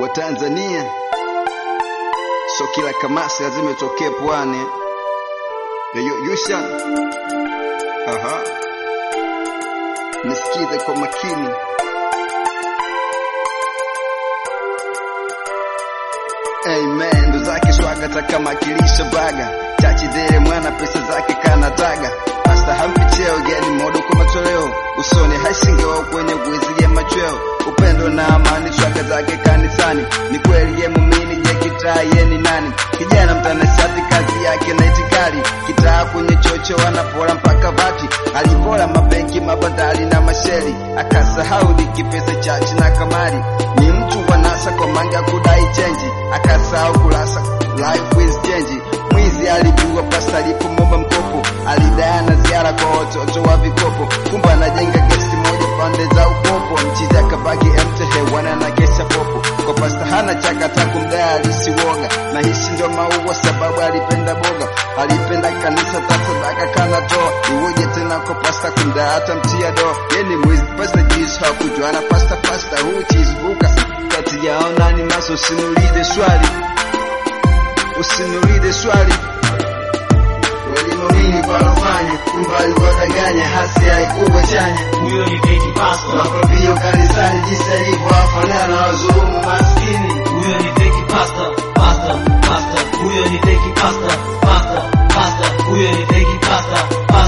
wa Tanzania. So kila kamasi lazima itokee pwani. Yusha. Nisikize kwa makini. Amen, ndo zake swaga takamakilisha baga. Chachi dere mwana pesa zake kanataga. Hasta hampi cheo gani modo kwa matoleo. Usoni haisingeo kwenye kuizi ya machweo. Upendo na amani swaga zake kanisani. Ni kweli ye mumini je kitaa ye ni nani. Kijana mtanashati kazi yake na itikali. Kitaa kwenye chocho wanapora mpaka vati. Alipora mabenki mabandari na masheli. Akasahau diki pesa chachi na kamari. Ni mtu wanasa kwa manga kudai chenji. Akasahau kulasa life is change. Mwizi alijua pasta alipomomba mkopo. Alidayana ziara kwa watoto wa vikopo. Kumba anajenga gesti moja pande za ukopo. Mchizi akabaki empty hewana na kesha popo. Kwa pasta hana chaka takumdaya alisiwoga. Na hishi ndo maua sababu alipenda boga. Alipenda kanisa tasadaka kanatoa. Iwoje tena kwa pasta kumdaya hata mtia doa. Yeni mwizi pasta jisu hakujuana pasta huu chizubuka. Kati yaona ni maso usinulize swali. Usinulize swali. Walimamini kwa lofanya. Kumbali wadaganya hasi haikuwa chanya. Huyo ni fake pastor. Mapapio kanisani jinsi alivyo wafanana wazulumu maskini. Huyo ni fake pastor. Huyo ni fake pastor. Huyo ni fake pastor.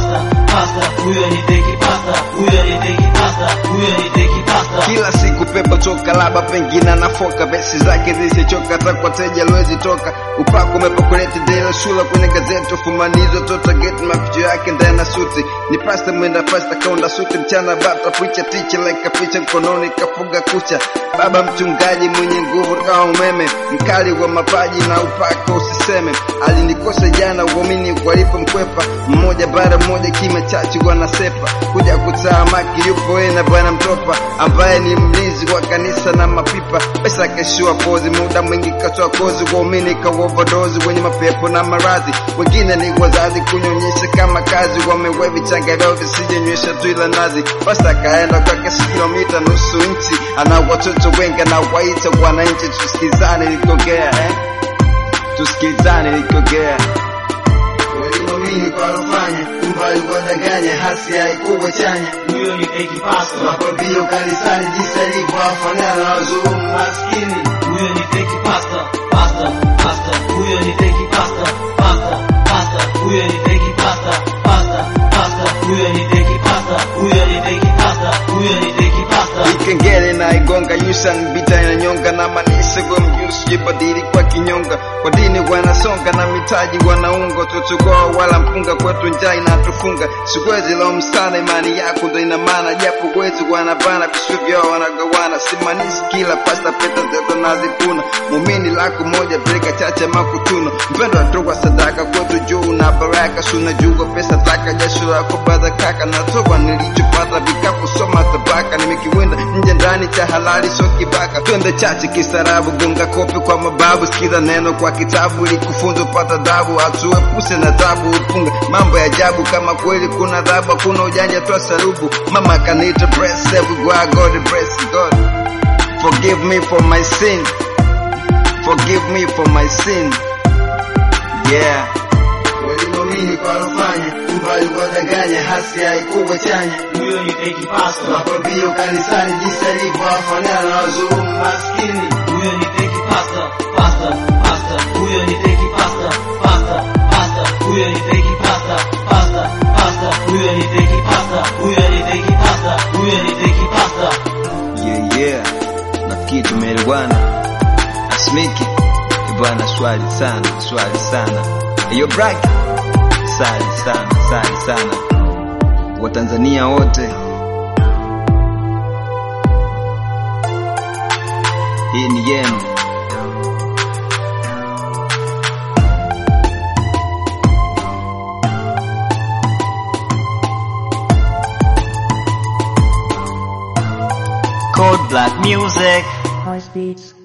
Huyo ni fake pastor. Huyo ni fake pastor. Huyo ni fake pastor. Kila siku pepa toka laba pengine anafoka. Besi zake zisichoka takwa teja lwezi toka. Upako umepokuleti dela shula kwenye gazeti. Ufumanizo tota geti mapicho yake ndana suti. Ni pasta mwenda pasta kaunda suti. Mchana bata picha ticha like picha mkononi kafuga kucha. Baba mchungaji mwenye nguvu kama umeme. Mkali wa mapaji na upako usiseme. Alinikosa jana uamini walipo mkwepa. Mmoja bara mmoja kime chachi wanasepa. Kuja kutaa maki yupo na bwana mtopa. Ambaye ni mlinzi wa kanisa na mapipa. Pesa keshua pozi muda mwingi katoa kozi. Waumini ka overdose wenye mapepo na maradhi. Wengine ni wazazi kunyonyesha kama kazi. Wamewevi changarao visije nywesha tu ila nazi. Pasta kaenda kwa kasi kilomita nusu inchi. Ana watoto wengi na waita wananchi. Tusikizane likogea Tusikizane likogea. Walimamini kwa lofanya. Kumbali wadaganya hasi haikuwa chanya. Huyo ni fake pastor. Mapapio kanisani jinsi alivyo wafanana wazulumu maskini. Huyo ni fake pastor. Huyo ni fake pastor. Huyo ni fake pastor. Huyo ni fake pastor. Huyo ni fake pastor. Huyo ni fake pastor. Ikengele na igonga yusan bita na nyonga na manise kwa mjusu jibadili kwa kinyonga. Kwa dini wanasonga na mitaji wanaunga. Tutugoa wala mpunga kwetu njai na tufunga. Sikwezi lo msana imani yako ndo ina maana. Japo wezi wanabana kusuvya wanagawana. Simanisi kila pasta peta zeto nazipuna. Mumini lako moja breka chache makutuno. Mpendo atoka sadaka kwetu juu na baraka. Suna jugo pesa taka jasho lako bada kaka. Natoka nilichopata vikapu soma tabaka. Nimekiwenda nje ndani cha halali so kibaka. Twende chachi kisarabu gonga kopi kwa mababu. Sikiza neno kwa kitabu ili kufunzo pata dabu. Atuepuse na tabu upunga mambo ya ajabu. Kama kweli kuna dhabu kuna ujanja toa sarubu. Mama kanita bless everywhere God bless God. Forgive me for my sin. Forgive me for my sin. Yeah. Walimamini kwa lofanya. Kumbali wadaganya hasi haikuwa chanya. Huyo ni fake pastor. Mapapio kanisani jinsi alivyo wafanana wazulumu maskini. Huyo ni fake pastor. Huyo ni fake pastor. Huyo ni fake pastor. Huyo ni fake pastor. Huyo ni fake pastor. Huyo ni fake pastor. Yeah. Nafikiri tumeelewana. Asmiki bwana swali sana. Yo brag. Sali sana. Watanzania wote. Hii ni yenu. Code Black Music. House Beats.